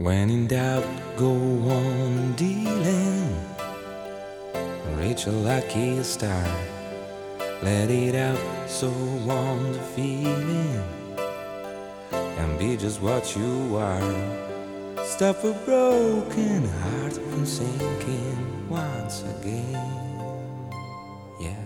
When in doubt, go on dealing. Reach a lucky star. Let it out, so warm the feeling. And be just what you are. Stop a broken heart from sinking once again. Yeah.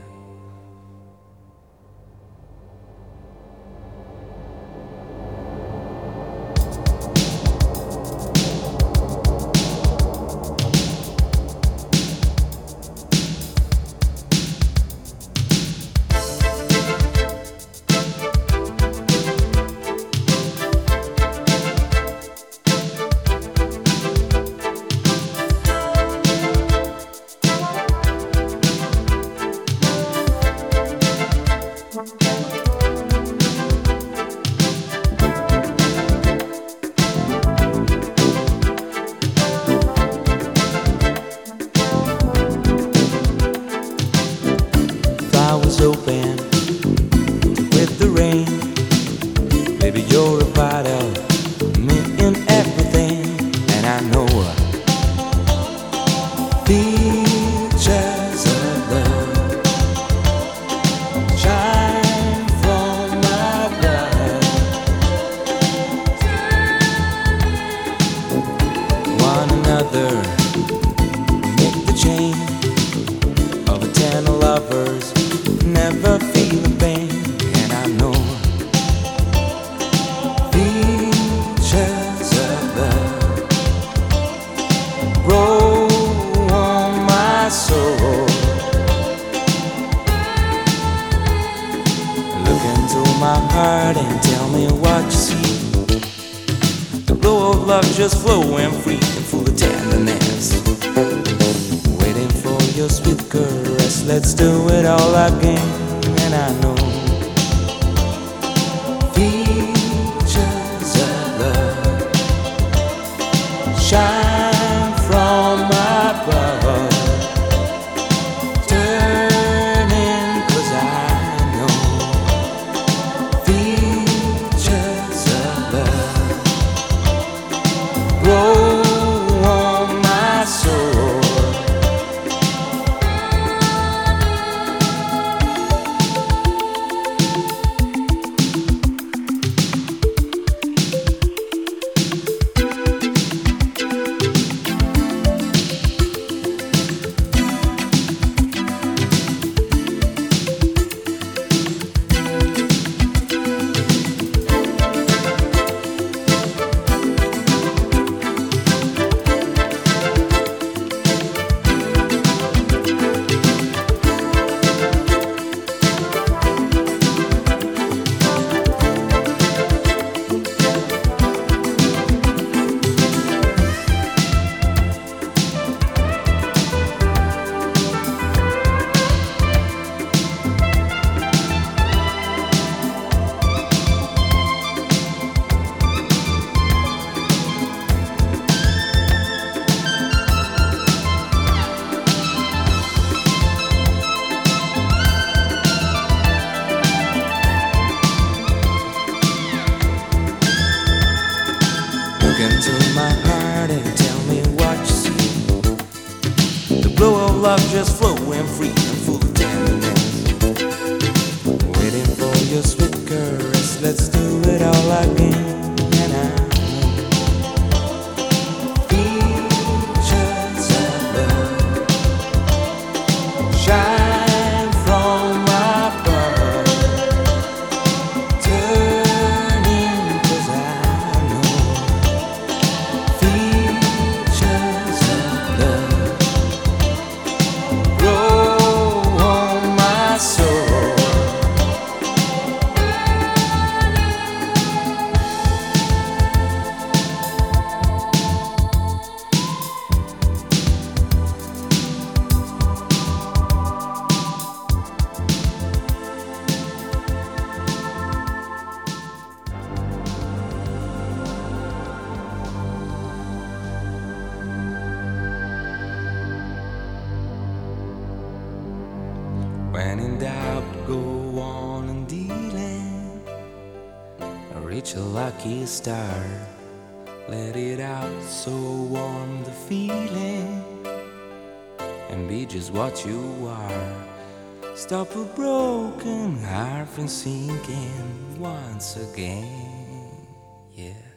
Flowers open with the rain. Baby, you're a part of me in everything. And I know features of love shine from my blood. One another make the chain of eternal lovers. Never feeling pain, and I know features of love grow on my soul. Look into my heart and tell me what you see. The glow of love just flowing free and full of tenderness. Waiting for your sweet caress. Let's do it all again. And I know features of love shine from my blood, turning 'cause I know features of love grow on my soul. Look into my heart and tell me what you see. The glow of love just flowing free and full of tenderness. Waiting for your sweet caress. Let's do it all again. And I know features of love shine from my blood, turning 'cause I know features of love grow on my soul. When in doubt, go on and dealing. Reach a lucky star. Let it out, so warm the feeling, and be just what you are. Stop a broken heart from sinking once again, yeah.